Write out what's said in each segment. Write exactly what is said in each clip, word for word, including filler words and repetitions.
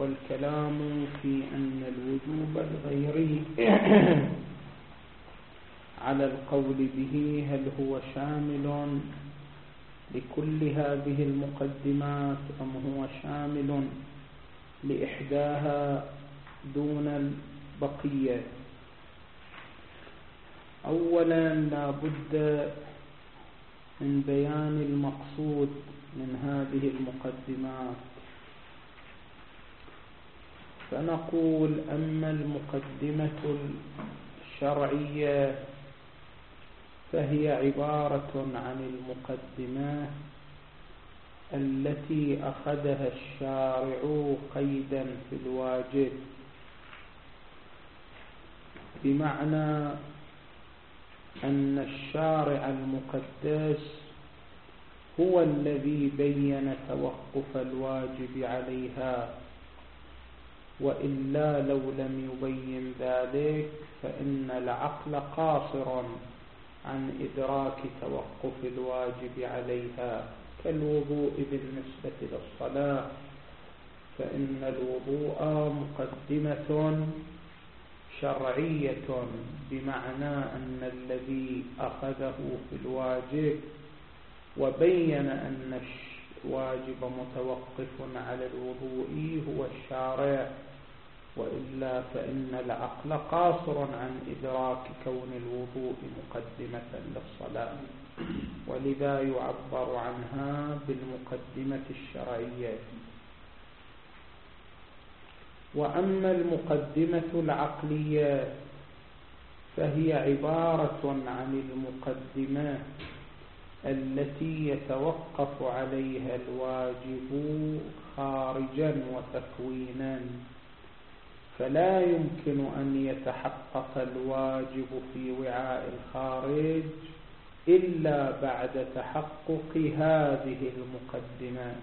والكلام في أن الوجوب الغيري على القول به هل هو شامل لكل هذه المقدمات أم هو شامل لإحداها دون البقية. أولا لا بد من بيان المقصود من هذه المقدمات، فنقول أما المقدمة الشرعية فهي عبارة عن المقدمة التي أخذها الشارع قيدا في الواجب، بمعنى أن الشارع المقدس هو الذي بين توقف الواجب عليها، وإلا لو لم يبين ذلك فإن العقل قاصر عن إدراك توقف الواجب عليها، كالوضوء بالنسبة للصلاة، فإن الوضوء مقدمة شرعية، بمعنى أن الذي أخذه في الواجب وبين أن الواجب متوقف على الوضوء هو الشارع، وإلا فإن العقل قاصر عن إدراك كون الوضوء مقدمة للصلاة، ولذا يعبر عنها بالمقدمة الشرعية. وأما المقدمة العقلية فهي عبارة عن المقدمة التي يتوقف عليها الواجب خارجا وتكوينا، فلا يمكن أن يتحقق الواجب في وعاء الخارج إلا بعد تحقق هذه المقدمة،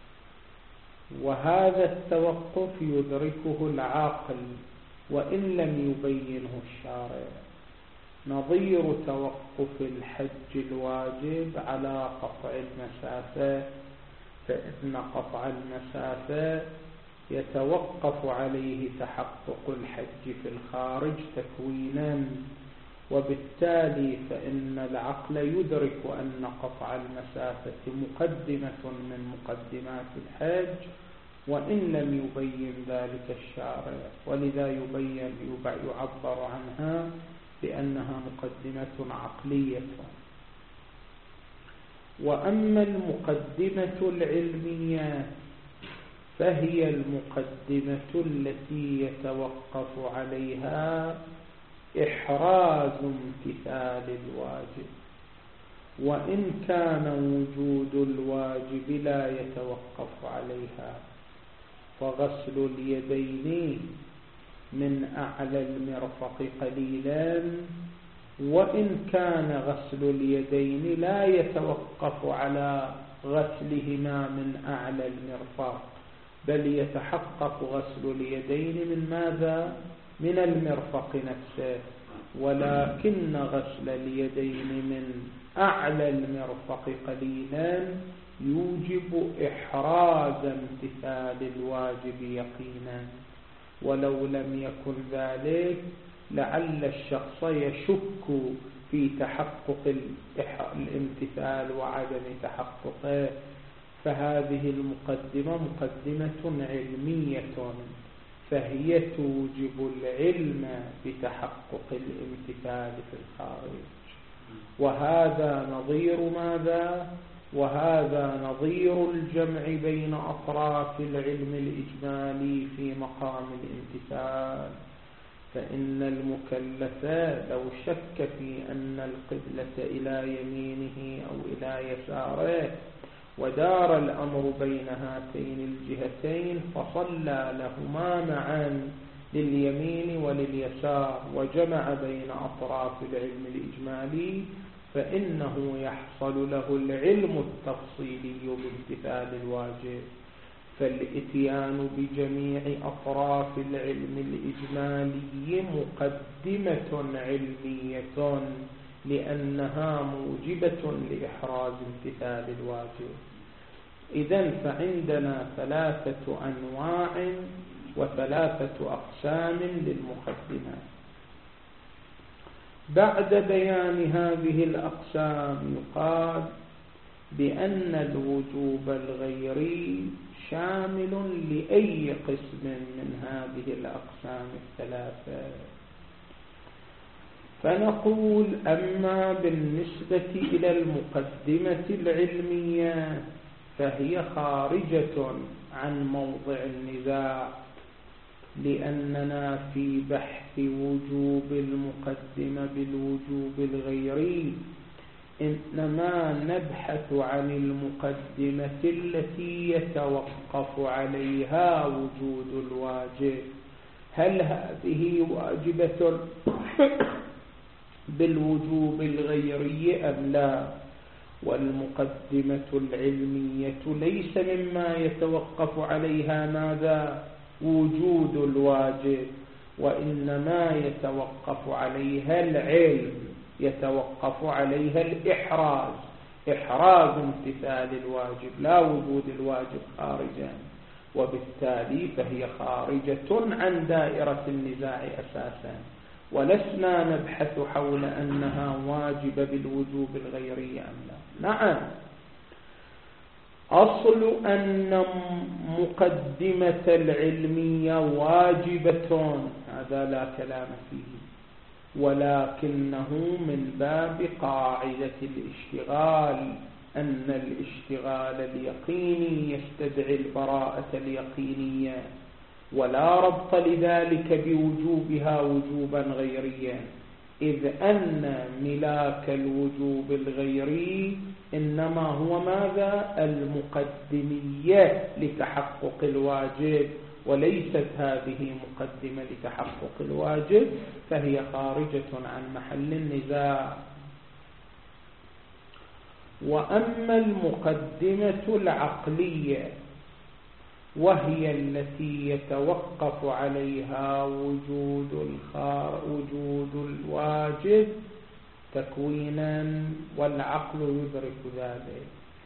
وهذا التوقف يدركه العاقل وإن لم يبينه الشارع، نظير توقف الحج الواجب على قطع المسافة، فإن قطع المسافة يتوقف عليه تحقق الحج في الخارج تكوينا، وبالتالي فإن العقل يدرك أن قطع المسافة مقدمة من مقدمات الحج وإن لم يبين ذلك الشارع، ولذا يبين يعبر عنها بأنها مقدمة عقلية. وأما المقدمة العلمية فهي المقدمة التي يتوقف عليها إحراز امتثال الواجب، وإن كان وجود الواجب لا يتوقف عليها، فغسل اليدين من أعلى المرفق قليلا، وإن كان غسل اليدين لا يتوقف على غسلهما من أعلى المرفق، بل يتحقق غسل اليدين من ماذا؟ من المرفق نفسه، ولكن غسل اليدين من أعلى المرفق قليلا يوجب إحراز امتثال الواجب يقينا، ولو لم يكن ذلك لعل الشخص يشك في تحقق الامتثال وعدم تحققه. فهذه المقدمة مقدمة علمية، فهي توجب العلم بتحقق الامتثال في الخارج، وهذا نظير ماذا؟ وهذا نظير الجمع بين أطراف العلم الإجمالي في مقام الامتثال. فإن المكلف لو شك في أن القبلة إلى يمينه أو إلى يساره ودار الأمر بين هاتين الجهتين فصلى لهما معا لليمين ولليسار وجمع بين أطراف العلم الإجمالي، فإنه يحصل له العلم التفصيلي بامتثال الواجب. فالإتيان بجميع أطراف العلم الإجمالي مقدمة علمية لأنها موجبة لإحراز امتثال الواجب. إذن فعندنا ثلاثة أنواع وثلاثة أقسام للمقدمات. بعد بيان هذه الأقسام يقال بأن الوجوب الغيري شامل لأي قسم من هذه الأقسام الثلاثة. فنقول أما بالنسبة إلى المقدمة العلمية فهي خارجة عن موضع النزاع، لأننا في بحث وجوب المقدمة بالوجوب الغيري إنما نبحث عن المقدمة التي يتوقف عليها وجود الواجب. هل هذه واجبة بالوجوب الغيري أم لا؟ والمقدمة العلمية ليس مما يتوقف عليها ماذا؟ وجود الواجب، وإنما يتوقف عليها العلم، يتوقف عليها الإحراز، إحراز امتثال الواجب لا وجود الواجب خارجا، وبالتالي فهي خارجة عن دائرة النزاع أساسا، ولسنا نبحث حول أنها واجبة بالوجوب الغيري أم لا. نعم، أصل أن مقدمة العلمية واجبة هذا لا كلام فيه، ولكنه من باب قاعدة الاشتغال، أن الاشتغال اليقيني يستدعي البراءة اليقينية، ولا ربط لذلك بوجوبها وجوبا غيريا، إذ أن ملاك الوجوب الغيري إنما هو ماذا؟ المقدمية لتحقق الواجب، وليست هذه مقدمة لتحقق الواجب، فهي خارجة عن محل النزاع. وأما المقدمة العقلية وهي التي يتوقف عليها وجود الخار وجود الواجب تكوينا والعقل يدرك ذلك،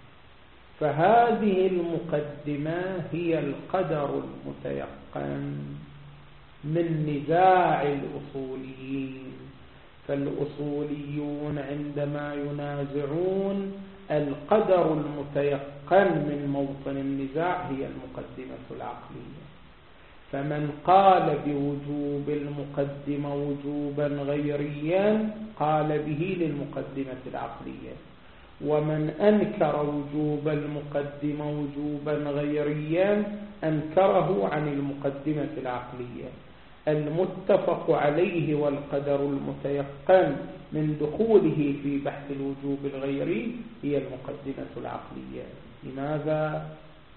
فهذه المقدمة هي القدر المتيقن من نزاع الأصوليين. فالأصوليون عندما ينازعون القدر المتيقن من موطن النزاع هي المقدمة العقلية، فمن قال بوجوب المقدمة وجوبا غيريا قال به للمقدمة العقلية، ومن أنكر وجوب المقدمة وجوبا غيريا أنكره عن المقدمة العقلية. المتفق عليه والقدر المتيقن من دخوله في بحث الوجوب الغيري هي المقدمة العقلية. لماذا؟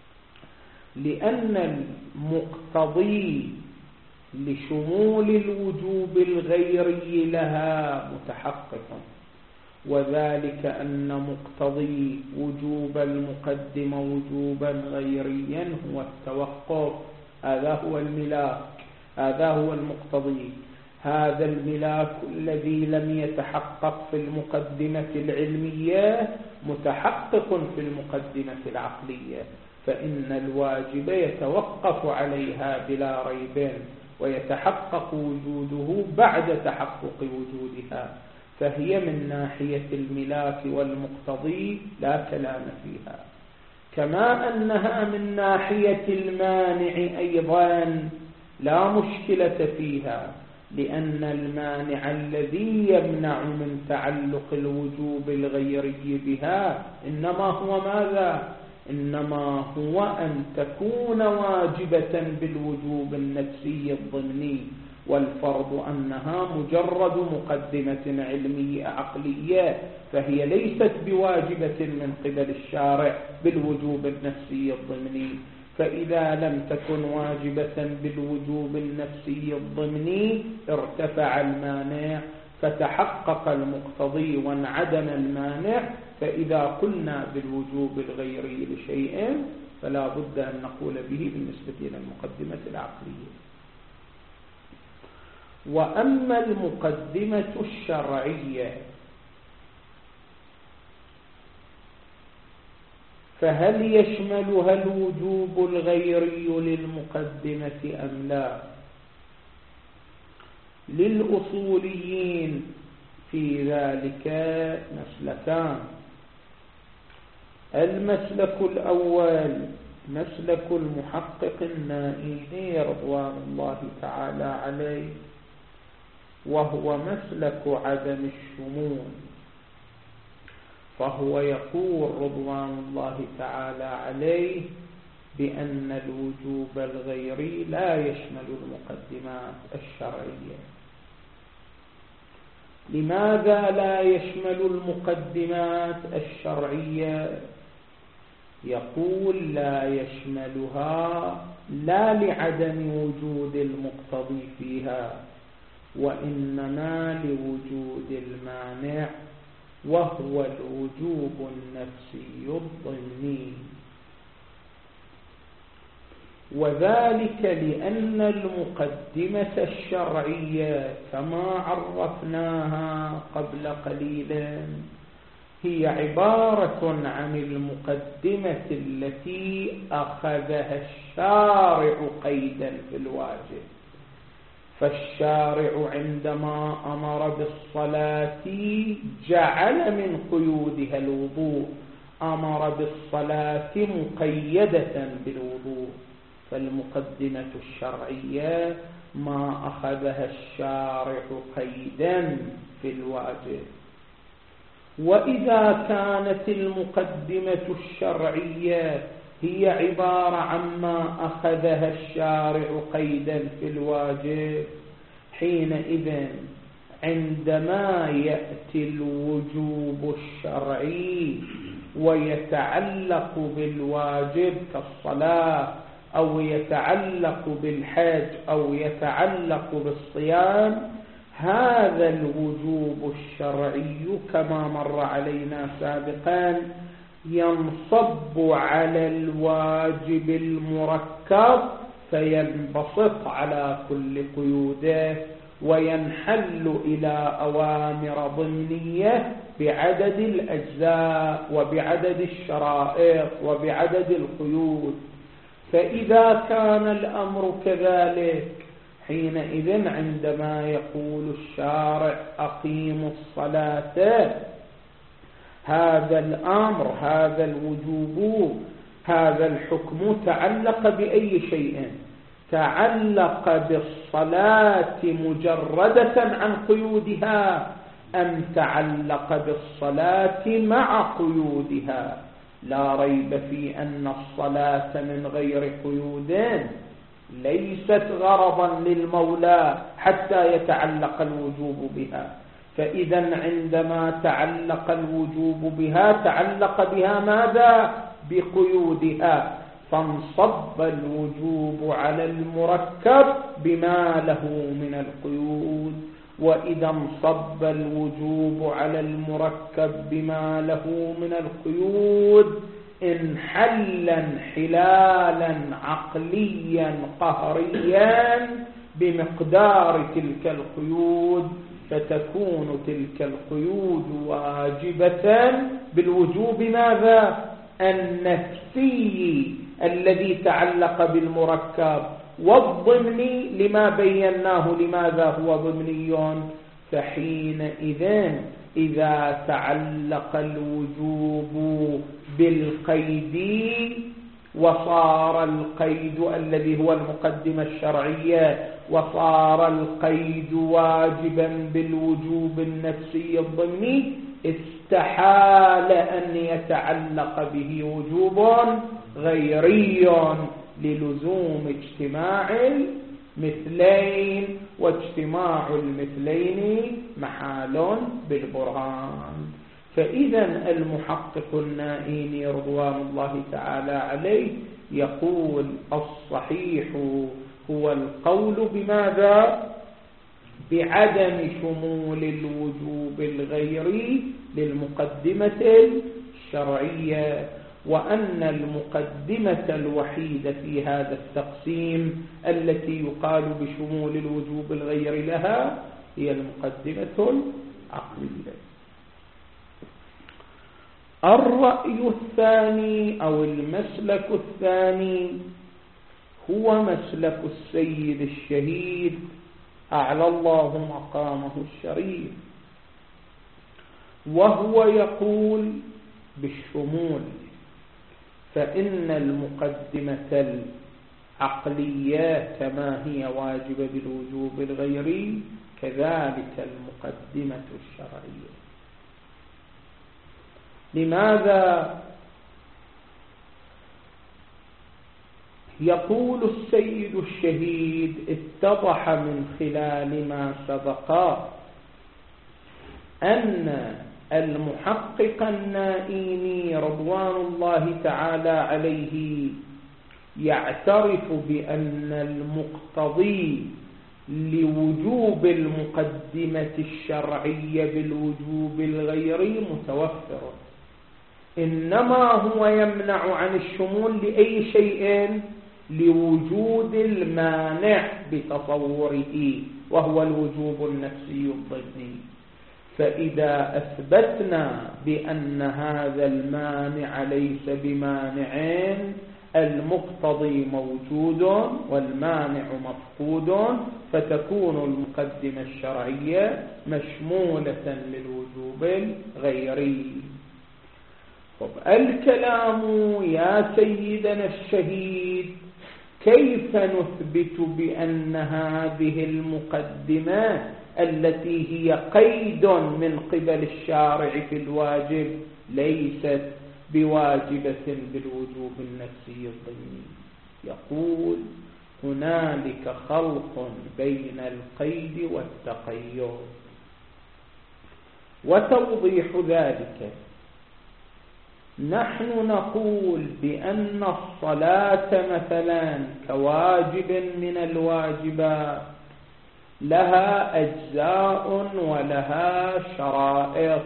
لأن المقتضي لشمول الوجوب الغيري لها متحقق، وذلك أن مقتضي وجوب المقدمة وجوبا غيريا هو التوقف، هذا هو الملاك، هذا هو المقتضي. هذا الملاك الذي لم يتحقق في المقدمة العلمية متحقق في المقدمة العقلية، فإن الواجب يتوقف عليها بلا ريب، ويتحقق وجوده بعد تحقق وجودها، فهي من ناحية الملاك والمقتضي لا كلام فيها، كما أنها من ناحية المانع أيضا لا مشكلة فيها، لأن المانع الذي يمنع من تعلق الوجوب الغيري بها إنما هو ماذا؟ إنما هو أن تكون واجبة بالوجوب النفسي الضمني، والفرض أنها مجرد مقدمة علمية عقلية، فهي ليست بواجبة من قبل الشارع بالوجوب النفسي الضمني. فإذا لم تكن واجبة بالوجوب النفسي الضمني ارتفع المانع فتحقق المقتضي وانعدم المانع، فإذا قلنا بالوجوب الغيري لشيء فلا بد أن نقول به بالنسبة إلى المقدمة العقلية. وأما المقدمة الشرعية فهل يشملها الوجوب الغيري للمقدمة أم لا؟ للأصوليين في ذلك مسلكان. المسلك الأول مسلك المحقق النائيني رضوان الله تعالى عليه، وهو مسلك عدم الشمول، فهو يقول رضوان الله تعالى عليه بأن الوجوب الغيري لا يشمل المقدمات الشرعية. لماذا لا يشمل المقدمات الشرعية؟ يقول لا يشملها لا لعدم وجود المقتضي فيها، وإنما لوجود المانع، وهو الوجوب النفسي الضمني. وذلك لأن المقدمة الشرعية كما عرفناها قبل قليل هي عبارة عن المقدمة التي أخذها الشارع قيدا في الواجب. فالشارع عندما أمر بالصلاة جعل من قيودها الوضوء، أمر بالصلاة مقيدة بالوضوء. فالمقدمة الشرعية ما أخذها الشارع قيدا في الواجب. وإذا كانت المقدمة الشرعية هي عبارة عما أخذها الشارع قيدا في الواجب، حينئذ عندما يأتي الوجوب الشرعي ويتعلق بالواجب كالصلاة، أو يتعلق بالحج، أو يتعلق بالصيام، هذا الوجوب الشرعي كما مر علينا سابقا ينصب على الواجب المركب فينبسط على كل قيوده، وينحل إلى أوامر ضمنية بعدد الأجزاء وبعدد الشرائط وبعدد القيود. فإذا كان الأمر كذلك، حينئذ عندما يقول الشارع أقيموا الصلاة، هذا الأمر، هذا الوجوب، هذا الحكم تعلق بأي شيء؟ تعلق بالصلاة مجردة عن قيودها، أم تعلق بالصلاة مع قيودها؟ لا ريب في أن الصلاة من غير قيود ليست غرضا للمولى حتى يتعلق الوجوب بها. فإذا عندما تعلق الوجوب بها تعلق بها ماذا؟ بقيودها، فانصب الوجوب على المركب بما له من القيود. وإذا انصب الوجوب على المركب بما له من القيود انحل انحلالا عقليا قهريا بمقدار تلك القيود، فتكون تلك القيود واجبة بالوجوب ماذا؟ النفسي الذي تعلق بالمركب، والضمني لما بيناه لماذا هو ضمني. فحينئذ إذا تعلق الوجوب بالقيد وصار القيد الذي هو المقدمة الشرعية، وصار القيد واجبا بالوجوب النفسي الضمني، استحال أن يتعلق به وجوب غيري للزوم اجتماع المثلين، واجتماع المثلين محال بالبرهان. فإذا المحقق النائيني رضوان الله تعالى عليه يقول الصحيح هو القول بماذا؟ بعدم شمول الوجوب الغيري للمقدمة الشرعية، وأن المقدمة الوحيدة في هذا التقسيم التي يقال بشمول الوجوب الغيري لها هي المقدمة العقلية. الرأي الثاني أو المسلك الثاني هو مسلك السيد الشهيد أعلى الله مقامه الشريف، وهو يقول بالشمول، فإن المقدمة العقلية كما هي واجبة بالوجوب الغيري كذلك المقدمة الشرعية. لماذا؟ يقول السيد الشهيد اتضح من خلال ما سبق أن المحقق النائيني رضوان الله تعالى عليه يعترف بأن المقتضي لوجوب المقدمة الشرعية بالوجوب الغيري متوفر، إنما هو يمنع عن الشمول لأي شيء؟ لوجود المانع بتصوره وهو الوجوب النفسي الضدي. فإذا أثبتنا بأن هذا المانع ليس بمانع، المقتضي موجود والمانع مفقود، فتكون المقدمة الشرعية مشمولة للوجوب الغيري. طب الكلام يا سيدنا الشهيد كيف نثبت بأن هذه المقدمة التي هي قيد من قبل الشارع في الواجب ليست بواجبة بالوجوب النفسي الضمني؟ يقول هنالك خلط بين القيد والتقيد. وتوضيح ذلك نحن نقول بأن الصلاة مثلا كواجب من الواجبات لها أجزاء ولها شرائط،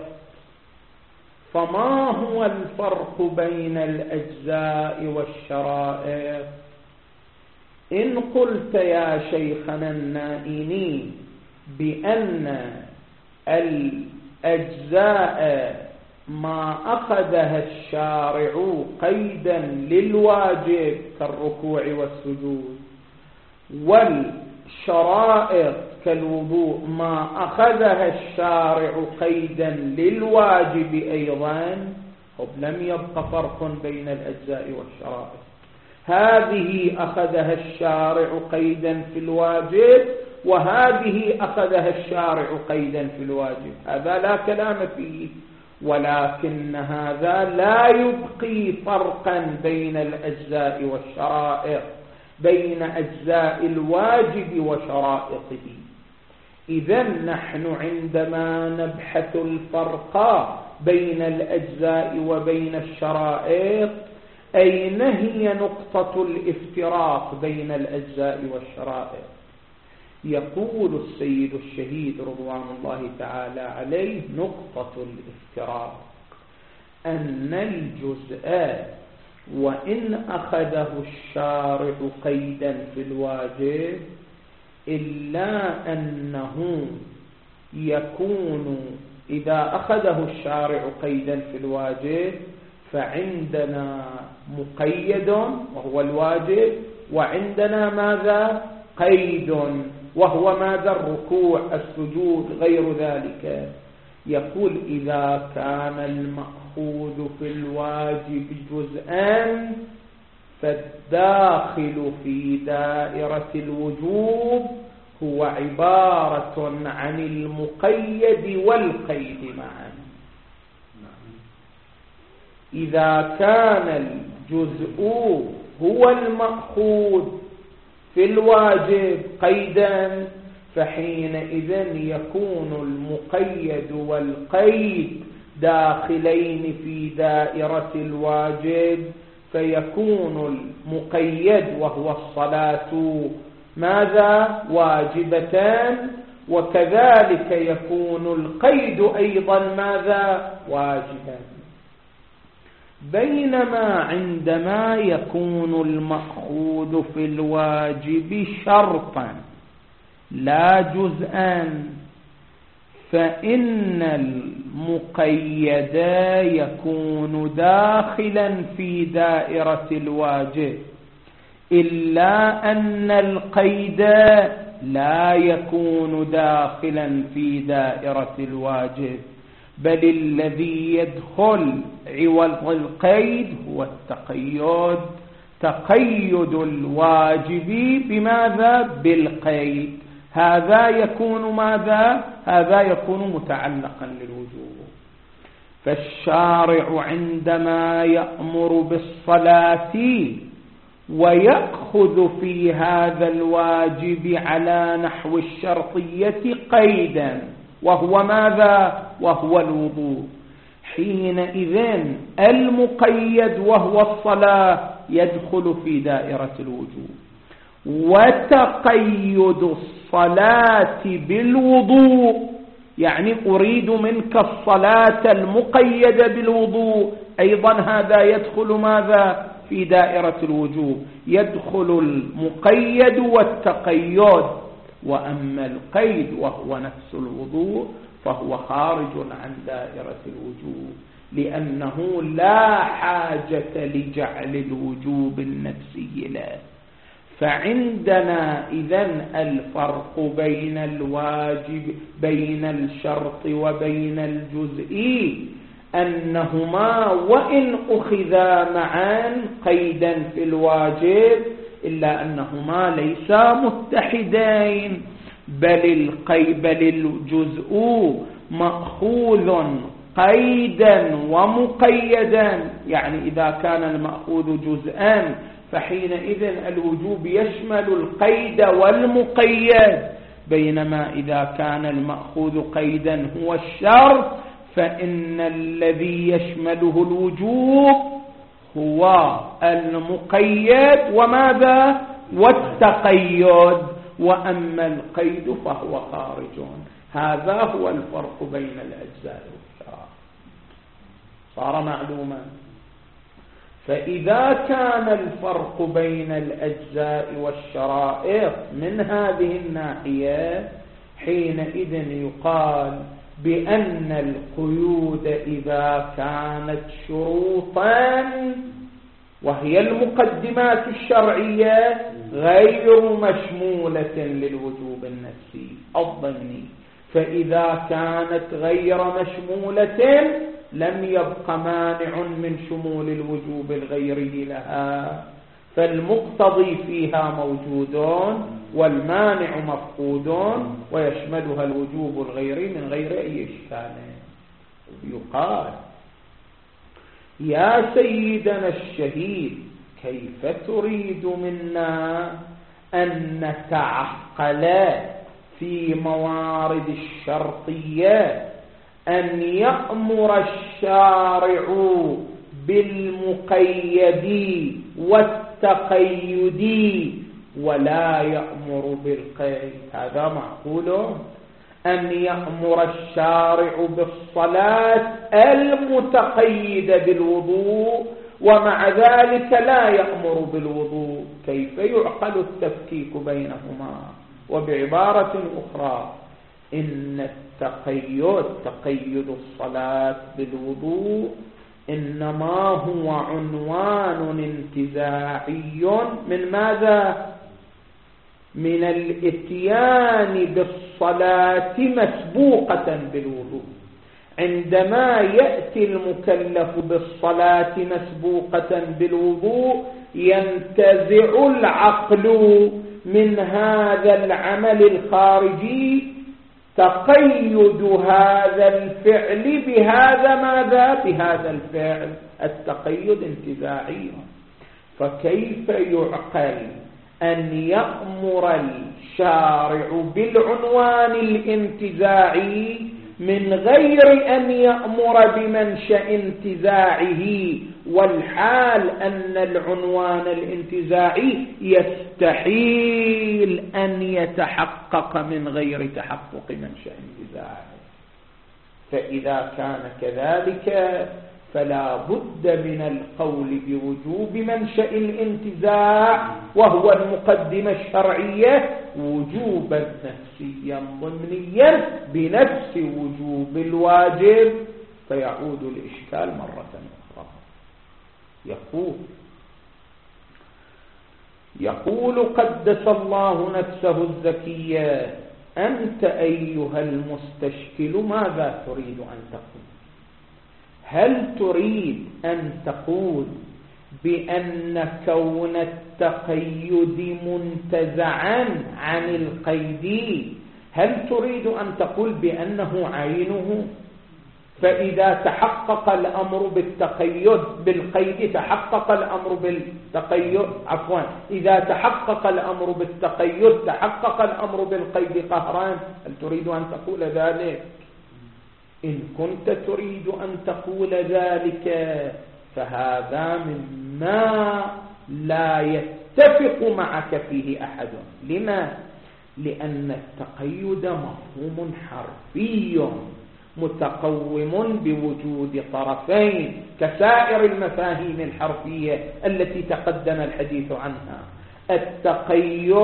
فما هو الفرق بين الأجزاء والشرائط؟ إن قلت يا شيخنا النائيني بأن الأجزاء ما أخذها الشارع قيدا للواجب كالركوع والسجود، والشرائط كالوضوء ما أخذها الشارع قيدا للواجب أيضا، طب لم يبق فرق بين الأجزاء والشرائط. هذه أخذها الشارع قيدا في الواجب وهذه أخذها الشارع قيدا في الواجب، هذا لا كلام فيه، ولكن هذا لا يبقي فرقا بين الأجزاء والشرائط، بين أجزاء الواجب وشرائطه. إذن نحن عندما نبحث الفرق بين الأجزاء وبين الشرائط، أين هي نقطة الافتراق بين الأجزاء والشرائط؟ يقول السيد الشهيد رضوان الله تعالى عليه نقطة الافتراق أن الجزء وإن أخذه الشارع قيدا في الواجب إلا أنه يكون إذا أخذه الشارع قيدا في الواجب فعندنا مقيد وهو الواجب، وعندنا ماذا؟ قيد وهو ماذا؟ الركوع السجود غير ذلك. يقول إذا كان المأخوذ في الواجب جزءا فالداخل في دائرة الوجوب هو عبارة عن المقيد والقيد معا. إذا كان الجزء هو المأخوذ في الواجب قيدا فحينئذ يكون المقيد والقيد داخلين في دائرة الواجب، فيكون المقيد وهو الصلاة ماذا؟ واجبتان، وكذلك يكون القيد أيضا ماذا؟ واجبا. بينما عندما يكون المأخوذ في الواجب شرطا لا جزءا، فإن المقيد يكون داخلا في دائرة الواجب، إلا أن القيد لا يكون داخلا في دائرة الواجب، بل الذي يدخل عوض القيد هو التقيد، تقيد الواجب بماذا؟ بالقيد. هذا يكون ماذا؟ هذا يكون متعلقا للوجوب. فالشارع عندما يأمر بالصلاة ويأخذ في هذا الواجب على نحو الشرطية قيدا، وهو ماذا؟ وهو الوضوء، حينئذ المقيد وهو الصلاة يدخل في دائرة الوجوب، وتقيد الصلاة بالوضوء، يعني أريد منك الصلاة المقيدة بالوضوء، أيضا هذا يدخل ماذا؟ في دائرة الوجوب، يدخل المقيد والتقيد. وأما القيد وهو نفس الوضوء فهو خارج عن دائرة الوجوب، لأنه لا حاجة لجعل الوجوب النفسي له. فعندنا إذن الفرق بين الواجب، بين الشرط وبين الجزئي، أنهما وإن أخذا معا قيدا في الواجب إلا أنهما ليسا متحدين، بل القيد بل الجزء مأخوذ قيدا ومقيدا. يعني إذا كان المأخوذ جزءا فحينئذ الوجوب يشمل القيد والمقيد، بينما إذا كان المأخوذ قيدا هو الشرط فإن الذي يشمله الوجوب هو المقيد وماذا؟ والتقيد، وأما القيد فهو خارج. هذا هو الفرق بين الأجزاء والشرائع. صار معلوما. فإذا كان الفرق بين الأجزاء والشرائع من هذه الناحية، حينئذ يقال بأن القيود إذا كانت شروطا وهي المقدمات الشرعية غير مشمولة للوجوب النفسي الضمني، فإذا كانت غير مشمولة لم يبق مانع من شمول الوجوب الغيري لها، فالمقتضي فيها موجود والمانع مفقود ويشملها الوجوب الغيري من غير أي إشكال. يقال يا سيدنا الشهيد كيف تريد منا أن نتعقل في موارد الشرطية أن يأمر الشارع بالمقيد والتقيد ولا يأمر بالقيد؟ هذا معقول؟ أن يأمر الشارع بالصلاة المتقيدة بالوضوء ومع ذلك لا يأمر بالوضوء؟ كيف يعقل التفكيك بينهما؟ وبعبارة أخرى إن التقيد تقيد الصلاة بالوضوء إنما هو عنوان انتزاعي من ماذا؟ من الاتيان بالصلاة مسبوقة بالوضوء. عندما يأتي المكلف بالصلاة مسبوقة بالوضوء ينتزع العقل من هذا العمل الخارجي تقيد هذا الفعل بهذا ماذا؟ بهذا الفعل، التقيد انتزاعي. فكيف يعقل أن يأمر الشارع بالعنوان الانتزاعي من غير أن يأمر بمنشأ انتزاعه، والحال أن العنوان الانتزاعي يستحيل أن يتحقق من غير تحقق منشأ انتزاعه؟ فإذا كان كذلك فلا بد من القول بوجوب منشأ الانتزاع وهو المقدمة الشرعية وجوبا نفسيا ضمنيا بنفس وجوب الواجب، فيعود الإشكال مرة أخرى. يقول يقول قدس الله نفسه الزكية: أنت أيها المستشكل ماذا تريد أن تقول؟ هل تريد أن تقول بأن كون التقيد منتزعا عن القيد، هل تريد أن تقول بأنه عينه؟ فإذا تحقق الأمر بالتقيد بالقيد تحقق الأمر بالتقيد عفوا إذا تحقق الأمر بالتقيد تحقق الأمر بالقيد قهرا. هل تريد أن تقول ذلك؟ إن كنت تريد أن تقول ذلك فهذا مما لا يتفق معك فيه أحد. لما؟ لأن التقيد مفهوم حرفي متقوم بوجود طرفين كسائر المفاهيم الحرفية التي تقدم الحديث عنها. التقيد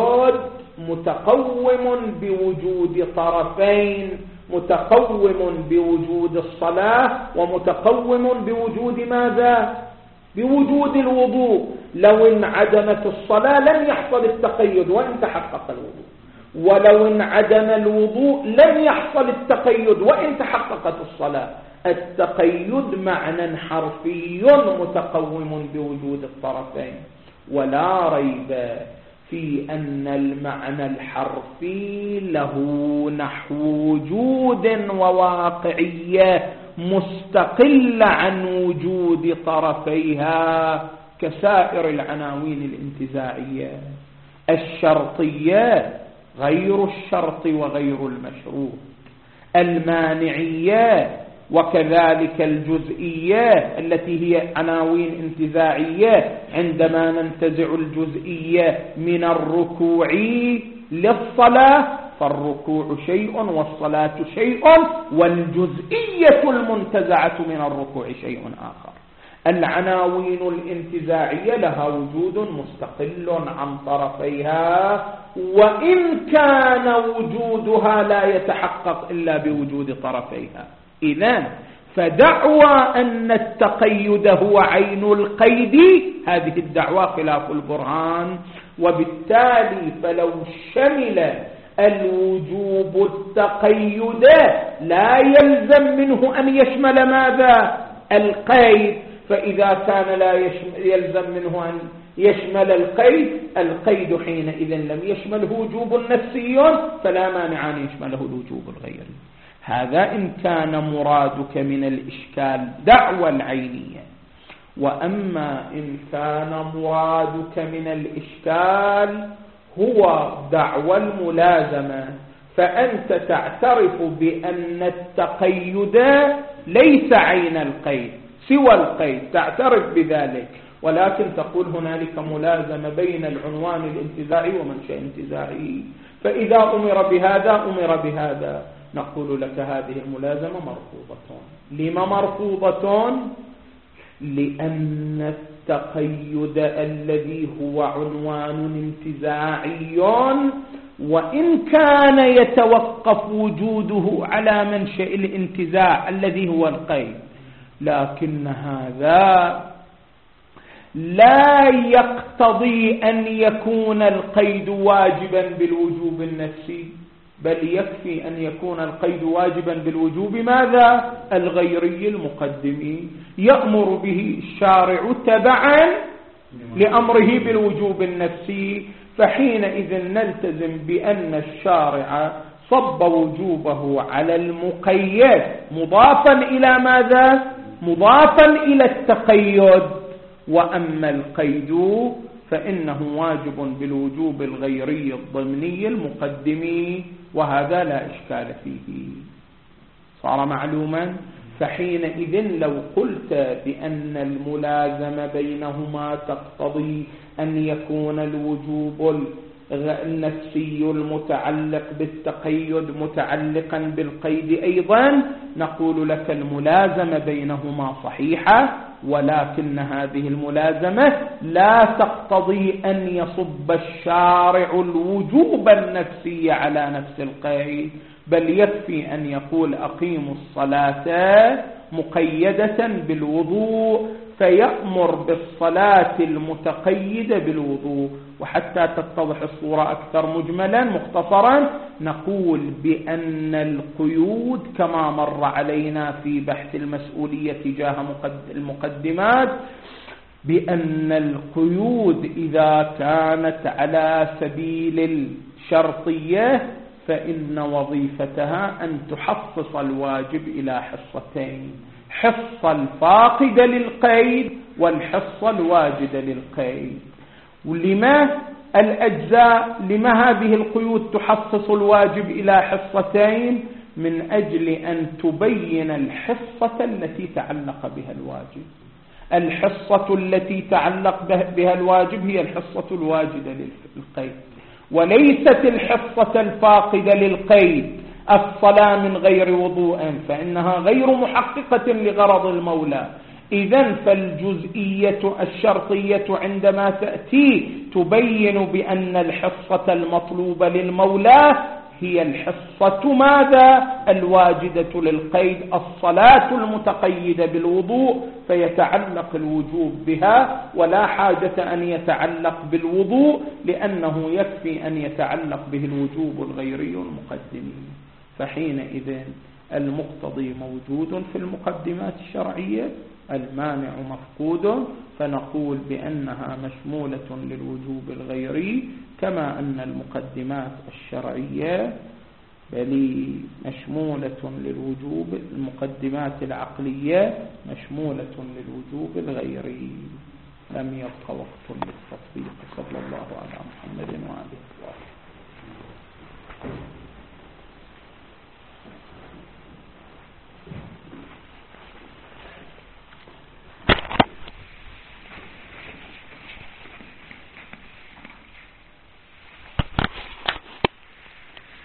متقوم بوجود طرفين، متقوم بوجود الصلاة ومتقوم بوجود ماذا؟ بوجود الوضوء. لو انعدمت الصلاة لم يحصل التقيد وإن تحقق الوضوء، ولو انعدم الوضوء لم يحصل التقيد وإن تحققت الصلاة. التقيد معنى حرفي متقوم بوجود الطرفين، ولا ريب في أن المعنى الحرفي له نحو وجود وواقعية مستقلة عن وجود طرفيها كسائر العناوين الانتزاعية. الشرطية غير الشرط وغير المشروط، المانعية وكذلك الجزئية التي هي عناوين انتزاعية. عندما ننتزع الجزئية من الركوع للصلاة فالركوع شيء والصلاة شيء، والجزئية المنتزعة من الركوع شيء آخر. العناوين الانتزاعية لها وجود مستقل عن طرفيها، وإن كان وجودها لا يتحقق إلا بوجود طرفيها. إذن فدعوى أن التقيد هو عين القيد هذه الدعوى خلاف البرهان، وبالتالي فلو شمل الوجوب التقيد لا يلزم منه أن يشمل ماذا؟ القيد. فإذا كان لا يلزم منه أن يشمل القيد، القيد حينئذ لم يشمله وجوب نفسي فلا مانع أن يشمله الوجوب الغيري. هذا إن كان مرادك من الإشكال دعوى العينية. وأما إن كان مرادك من الإشكال هو دعوى الملازمة، فأنت تعترف بأن التقيد ليس عين القيد سوى القيد، تعترف بذلك، ولكن تقول هنالك ملازمة بين العنوان الانتزاعي ومنشأ انتزاعي، فإذا أمر بهذا أمر بهذا. نقول لك هذه الملازمة مرفوضة. لما مرفوضة؟ لأن التقيد الذي هو عنوان انتزاعي وإن كان يتوقف وجوده على منشأ الانتزاع الذي هو القيد، لكن هذا لا يقتضي أن يكون القيد واجبا بالوجوب النفسي، بل يكفي أن يكون القيد واجبا بالوجوب ماذا؟ الغيري المقدم يأمر به الشارع تبعا لأمره بالوجوب النفسي. فحينئذ نلتزم بأن الشارع صب وجوبه على المقيد مضافا إلى ماذا؟ مضافا إلى التقيد. وأما القيد فإنه واجب بالوجوب الغيري الضمني المقدم، وهذا لا إشكال فيه. صار معلوما؟ فحينئذ لو قلت بأن الملازمة بينهما تقتضي أن يكون الوجوب النفسي المتعلق بالتقيد متعلقا بالقيد أيضا، نقول لك الملازمة بينهما صحيحة، ولكن هذه الملازمة لا تقتضي أن يصب الشارع الوجوب النفسي على نفس القيد، بل يكفي أن يقول أقيموا الصلاة مقيدة بالوضوء، فيأمر بالصلاة المتقيدة بالوضوء. وحتى تتضح الصورة أكثر مجملا مختصرا، نقول بأن القيود كما مر علينا في بحث المسؤولية تجاه المقدمات، بأن القيود إذا كانت على سبيل الشرطية فإن وظيفتها أن تحصص الواجب إلى حصتين: حصة الفاقدة للقيد والحصة الواجدة للقيد. ولما الأجزاء لما هذه القيود تحصص الواجب إلى حصتين؟ من أجل أن تبين الحصة التي تعلق بها الواجب. الحصة التي تعلق بها الواجب هي الحصة الواجدة للقيد، وليست الحصة الفاقدة للقيد الصلاة من غير وضوء، فإنها غير محققة لغرض المولى. إذن فالجزئية الشرطية عندما تأتي تبين بأن الحصة المطلوبة للمولى هي الحصة ماذا؟ الواجدة للقيد، الصلاة المتقيدة بالوضوء، فيتعلق الوجوب بها ولا حاجة أن يتعلق بالوضوء، لأنه يكفي أن يتعلق به الوجوب الغيري المقدم. فحينئذ المقتضي موجود في المقدمات الشرعية، المانع مفقود، فنقول بأنها مشمولة للوجوب الغيري، كما أن المقدمات الشرعية بل مشمولة للوجوب، المقدمات العقلية مشمولة للوجوب الغيري. لم يبق وقت للتطبيق. صلى الله على محمد وآله.